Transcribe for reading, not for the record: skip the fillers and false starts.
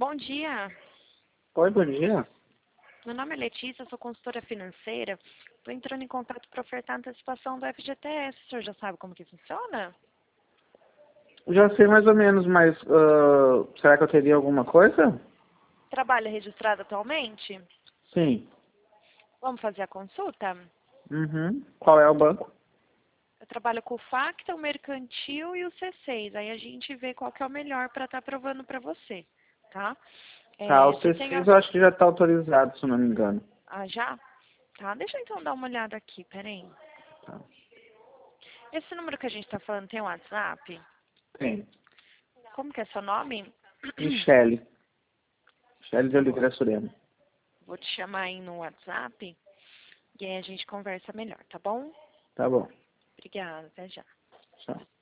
Bom dia. Oi, bom dia. Meu nome é Letícia, sou consultora financeira. Estou entrando em contato para ofertar antecipação do FGTS. O senhor já sabe como que funciona? Já sei mais ou menos, mas será que eu teria alguma coisa? Trabalha registrado atualmente? Sim. Vamos fazer a consulta? Uhum. Qual é o banco? Eu trabalho com o Facta, o Mercantil e o C6. Aí a gente vê qual que é o melhor para estar aprovando para você, tá? Tá, o Você tem C6 eu acho que já está autorizado, se eu não me engano. já? Tá, deixa eu então dar uma olhada aqui, peraí. Tá. Esse número que a gente está falando tem um WhatsApp? Tem. Como que é seu nome? Michele. Michele de Oliveira Surema. Vou te chamar aí no WhatsApp e aí a gente conversa melhor, tá bom? Tá bom. Obrigada, até já. Tchau.